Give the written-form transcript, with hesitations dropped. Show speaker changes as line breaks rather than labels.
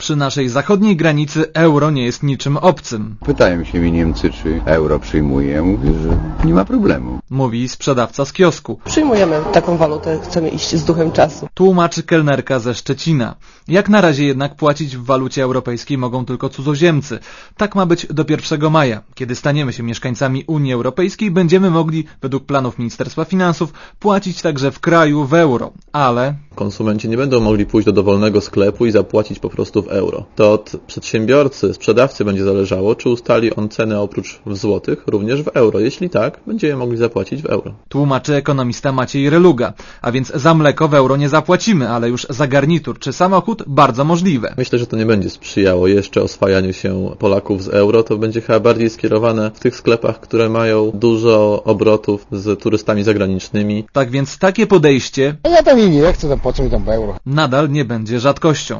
Przy naszej zachodniej granicy euro nie jest niczym obcym.
Pytają się mi Niemcy, czy euro przyjmuje. Ja mówię, że nie ma problemu.
Mówi sprzedawca z kiosku.
Przyjmujemy taką walutę, chcemy iść z duchem czasu.
Tłumaczy kelnerka ze Szczecina. Jak na razie jednak płacić w walucie europejskiej mogą tylko cudzoziemcy. Tak ma być do 1 maja. Kiedy staniemy się mieszkańcami Unii Europejskiej, będziemy mogli, według planów Ministerstwa Finansów, płacić także w kraju w euro. Ale
konsumenci nie będą mogli pójść do dowolnego sklepu i zapłacić po prostu w euro. To od przedsiębiorcy, sprzedawcy będzie zależało, czy ustali on cenę oprócz w złotych również w euro. Jeśli tak, będziemy mogli zapłacić w euro.
Tłumaczy ekonomista Maciej Reluga. A więc za mleko w euro nie zapłacimy, ale już za garnitur czy samochód bardzo możliwe.
Myślę, że to nie będzie sprzyjało jeszcze oswajaniu się Polaków z euro. To będzie chyba bardziej skierowane w tych sklepach, które mają dużo obrotów z turystami zagranicznymi.
Tak więc takie podejście
Ja tam i nie chcę, to po co mi tam w euro?
nadal nie będzie rzadkością.